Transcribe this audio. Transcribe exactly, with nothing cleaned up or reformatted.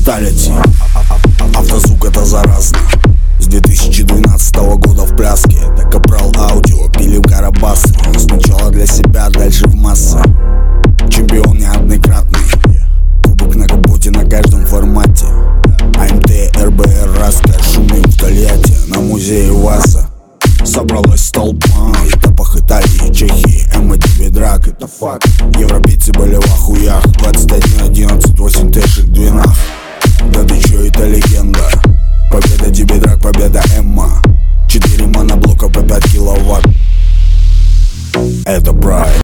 Fatality. Автозвук это заразно. С две тысячи двенадцатого года в пляске. Это Капрал Аудио, пилим карабасы. Сначала для себя, дальше в массы. Чемпион неоднократный. Кубок на капоте на каждом формате. АМТ, РБР, Раска, шумим в Тольятти. На музее ВАЗа собралась толпа. На этапах Италии, Чехии, эм один драк, это факт. Европейцы были в охуях. Двадцать один одиннадцать восемь тэшек двенадцать.